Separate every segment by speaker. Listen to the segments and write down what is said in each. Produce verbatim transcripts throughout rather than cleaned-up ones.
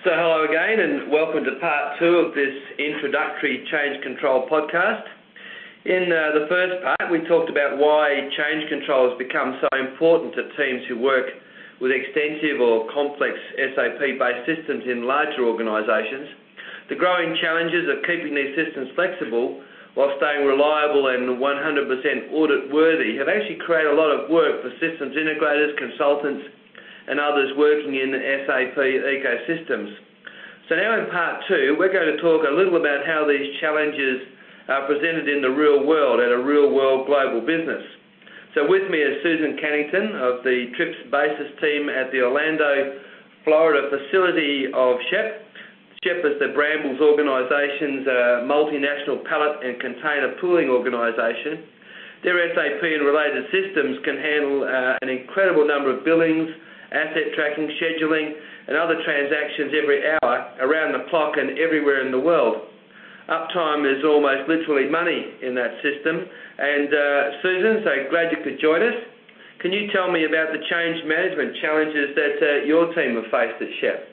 Speaker 1: So hello again and welcome to part two of this introductory change control podcast. In uh, the first part we talked about why change control has become so important to teams who work with extensive or complex S A P-based systems in larger organisations. The growing challenges of keeping these systems flexible while staying reliable and one hundred percent audit worthy have actually created a lot of work for systems integrators, consultants and others working in S A P ecosystems. So now in part two, we're going to talk a little about how these challenges are presented in the real world at a real world global business. So with me is Susan Cannington of the TRIPS Basis team at the Orlando, Florida facility of SHEP. SHEP is the Brambles organisation's uh, multinational pallet and container pooling organisation. Their S A P and related systems can handle uh, an incredible number of billings, asset tracking, scheduling and other transactions every hour, around the clock and everywhere in the world. Uptime is almost literally money in that system. And uh, Susan, so glad you could join us. Can you tell me about the change management challenges that uh, your team have faced at SHEP?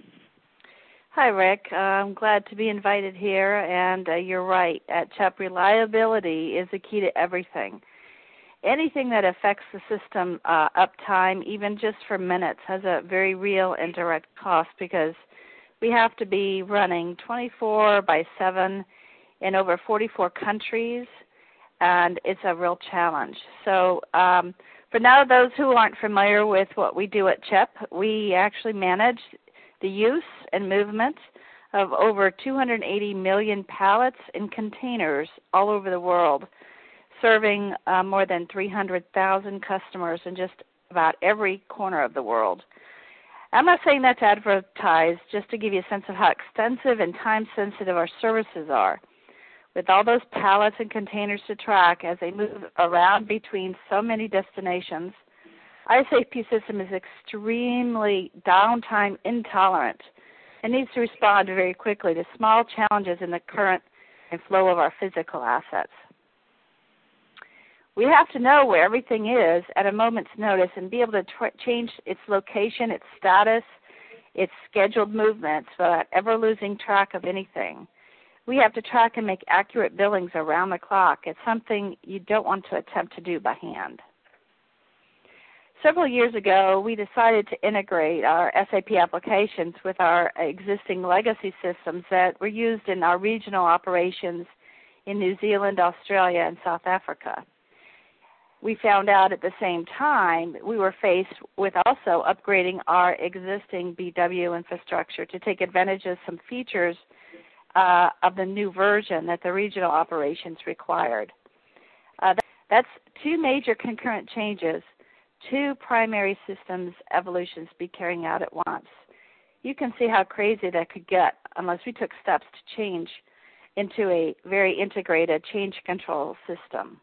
Speaker 2: Hi, Rick. Uh, I'm glad to be invited here, and uh, you're right. At SHEP, reliability is the key to everything. Anything that affects the system uh, uptime, even just for minutes, has a very real and direct cost because we have to be running twenty-four by seven in over forty-four countries, and it's a real challenge. So um, for now, those who aren't familiar with what we do at SHEP, we actually manage the use and movement of over two hundred eighty million pallets and containers all over the world, serving uh, more than three hundred thousand customers in just about every corner of the world. I'm not saying that to advertise, just to give you a sense of how extensive and time-sensitive our services are. With all those pallets and containers to track as they move around between so many destinations, our S A P system is extremely downtime intolerant and needs to respond very quickly to small challenges in the current and flow of our physical assets. We have to know where everything is at a moment's notice and be able to tr- change its location, its status, its scheduled movements without ever losing track of anything. We have to track and make accurate billings around the clock. It's something you don't want to attempt to do by hand. Several years ago, we decided to integrate our S A P applications with our existing legacy systems that were used in our regional operations in New Zealand, Australia, and South Africa. We found out at the same time we were faced with also upgrading our existing B W infrastructure to take advantage of some features uh, of the new version that the regional operations required. Uh, that, that's two major concurrent changes, two primary systems evolutions be carrying out at once. You can see how crazy that could get unless we took steps to change into a very integrated change control system.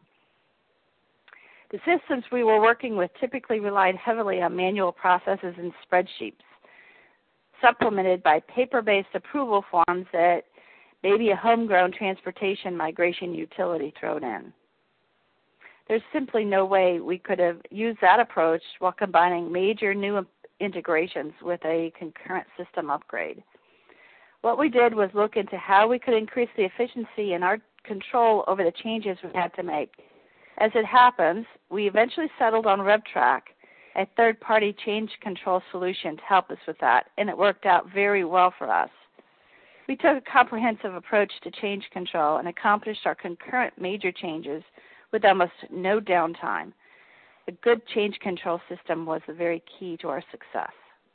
Speaker 2: The systems we were working with typically relied heavily on manual processes and spreadsheets, supplemented by paper-based approval forms that maybe a homegrown transportation migration utility thrown in. There's simply no way we could have used that approach while combining major new integrations with a concurrent system upgrade. What we did was look into how we could increase the efficiency and our control over the changes we had to make. As it happens, we eventually settled on RevTrack, a third-party change control solution to help us with that, and it worked out very well for us. We took a comprehensive approach to change control and accomplished our concurrent major changes with almost no downtime. A good change control system was the very key to our success.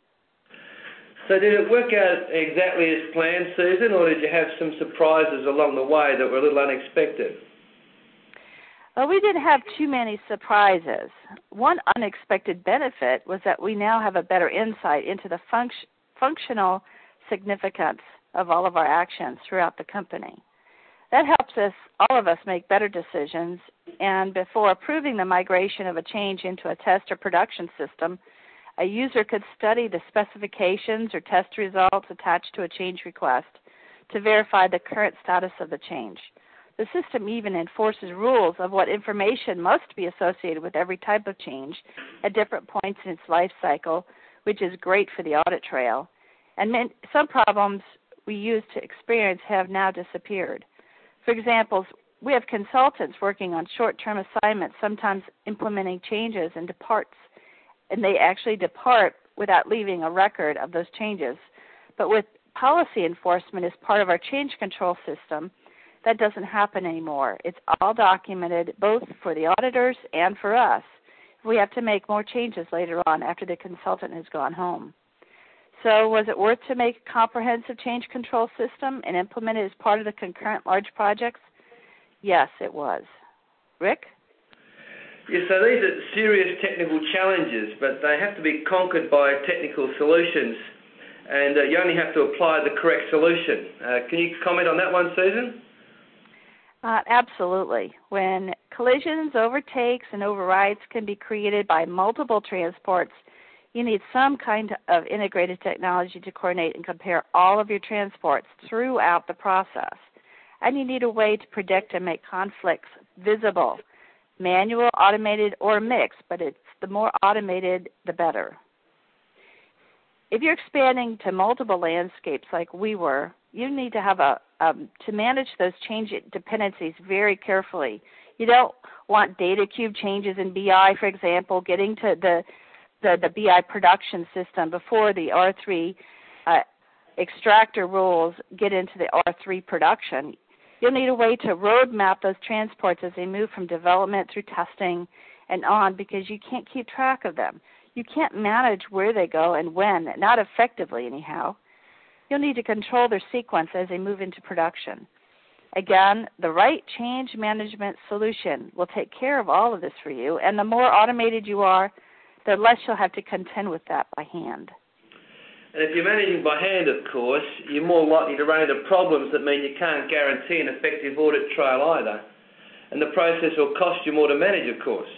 Speaker 1: So did it work out exactly as planned, Susan, or did you have some surprises along the way that were a little unexpected?
Speaker 2: Well, we didn't have too many surprises. One unexpected benefit was that we now have a better insight into the func- functional significance of all of our actions throughout the company. That helps us, all of us, make better decisions, and before approving the migration of a change into a test or production system, a user could study the specifications or test results attached to a change request to verify the current status of the change. The system even enforces rules of what information must be associated with every type of change at different points in its life cycle, which is great for the audit trail. And men, some problems we used to experience have now disappeared. For example, we have consultants working on short-term assignments, sometimes implementing changes and departs, and they actually depart without leaving a record of those changes. But with policy enforcement as part of our change control system, that doesn't happen anymore. It's all documented both for the auditors and for us. We have to make more changes later on after the consultant has gone home. So was it worth to make a comprehensive change control system and implement it as part of the concurrent large projects? Yes, it was. Rick?
Speaker 1: Yeah, so these are serious technical challenges, but they have to be conquered by technical solutions, and uh, you only have to apply the correct solution. Uh, can you comment on that one, Susan?
Speaker 2: Uh, absolutely. When collisions, overtakes, and overrides can be created by multiple transports, you need some kind of integrated technology to coordinate and compare all of your transports throughout the process. And you need a way to predict and make conflicts visible, manual, automated, or mixed, but it's the more automated, the better. If you're expanding to multiple landscapes like we were, you need to have a, um, to manage those change dependencies very carefully. You don't want data cube changes in B I, for example, getting to the the, the B I production system before the R three uh, extractor rules get into the R three production. You'll need a way to road map those transports as they move from development through testing and on, because you can't keep track of them. You can't manage where they go and when, not effectively anyhow. You'll need to control their sequence as they move into production. Again, the right change management solution will take care of all of this for you, and the more automated you are, the less you'll have to contend with that by hand.
Speaker 1: And if you're managing by hand, of course, you're more likely to run into problems that mean you can't guarantee an effective audit trail either. And the process will cost you more to manage, of course.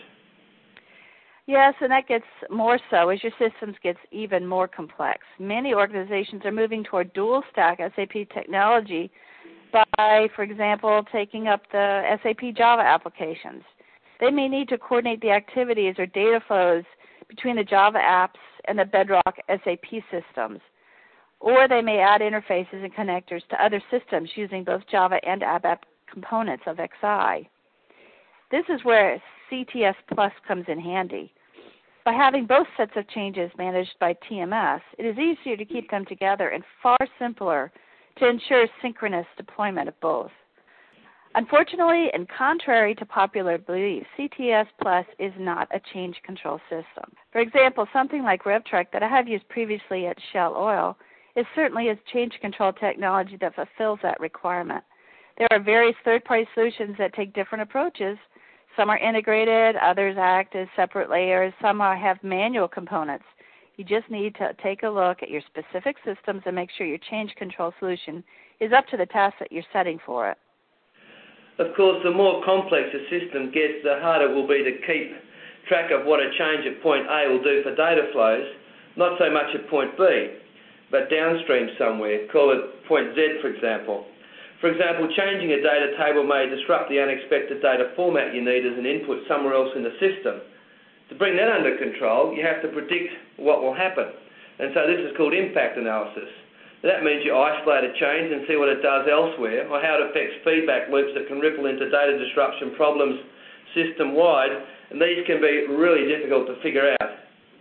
Speaker 2: Yes, and that gets more so as your systems gets even more complex. Many organizations are moving toward dual-stack S A P technology by, for example, taking up the S A P Java applications. They may need to coordinate the activities or data flows between the Java apps and the Bedrock S A P systems. Or they may add interfaces and connectors to other systems using both Java and ABAP components of X I. This is where C T S Plus comes in handy. By having both sets of changes managed by T M S, it is easier to keep them together and far simpler to ensure synchronous deployment of both. Unfortunately, and contrary to popular belief, C T S Plus is not a change control system. For example, something like RevTrek that I have used previously at Shell Oil is certainly a change control technology that fulfills that requirement. There are various third-party solutions that take different approaches. Some are integrated, others act as separate layers, some are, have manual components. You just need to take a look at your specific systems and make sure your change control solution is up to the task that you're setting for it.
Speaker 1: Of course, the more complex a system gets, the harder it will be to keep track of what a change at point A will do for data flows, not so much at point B, but downstream somewhere, call it point Z, for example. For example, changing a data table may disrupt the unexpected data format you need as an input somewhere else in the system. To bring that under control, you have to predict what will happen. And so this is called impact analysis. That means you isolate a change and see what it does elsewhere, or how it affects feedback loops that can ripple into data disruption problems system-wide, and these can be really difficult to figure out.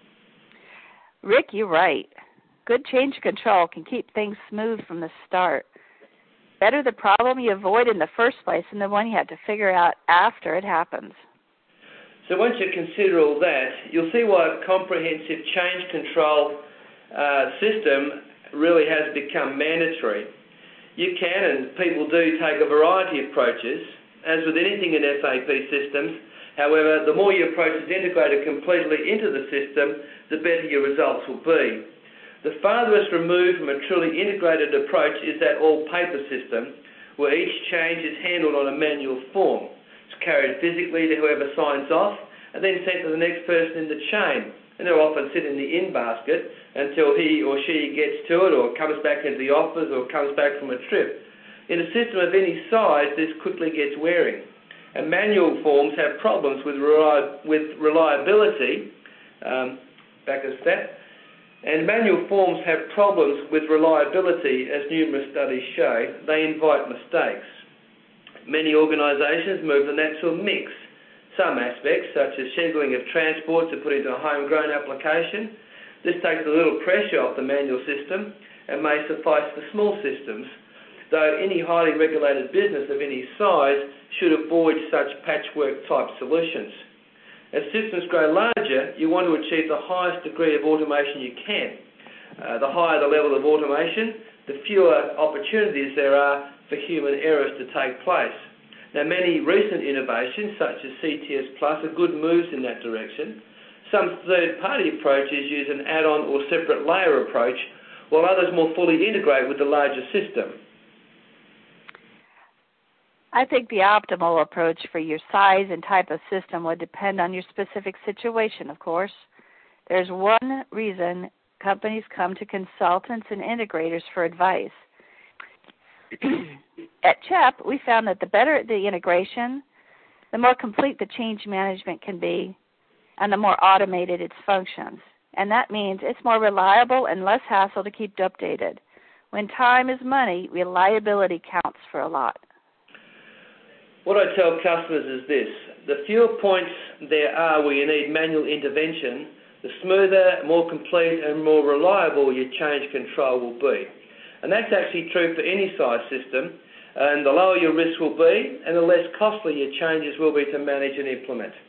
Speaker 2: Rick, you're right. Good change control can keep things smooth from the start. Better the problem you avoid in the first place than the one you have to figure out after it happens.
Speaker 1: So once you consider all that, you'll see why a comprehensive change control uh, system really has become mandatory. You can, and people do, take a variety of approaches. As with anything in S A P systems, however, the more your approach is integrated completely into the system, the better your results will be. The farthest removed from a truly integrated approach is that all-paper system, where each change is handled on a manual form. It's carried physically to whoever signs off, and then sent to the next person in the chain. And they'll often sit in the in basket until he or she gets to it, or comes back into the office, or comes back from a trip. In a system of any size, this quickly gets wearing. And manual forms have problems with, reli- with reliability, um, back a step, And manual forms have problems with reliability, as numerous studies show. They invite mistakes. Many organisations move them that to a mix. Some aspects, such as scheduling of transport, to put into a homegrown application. This takes a little pressure off the manual system and may suffice for small systems, though any highly regulated business of any size should avoid such patchwork-type solutions. As systems grow larger, you want to achieve the highest degree of automation you can. Uh, the higher the level of automation, the fewer opportunities there are for human errors to take place. Now, many recent innovations, such as C T S Plus, are good moves in that direction. Some third-party approaches use an add-on or separate layer approach, while others more fully integrate with the larger system.
Speaker 2: I think the optimal approach for your size and type of system would depend on your specific situation, of course. There's one reason companies come to consultants and integrators for advice. At C H E P, we found that the better the integration, the more complete the change management can be, and the more automated its functions. And that means it's more reliable and less hassle to keep updated. When time is money, reliability counts for a lot.
Speaker 1: What I tell customers is this: the fewer points there are where you need manual intervention, the smoother, more complete and more reliable your change control will be. And that's actually true for any size system, and the lower your risk will be and the less costly your changes will be to manage and implement.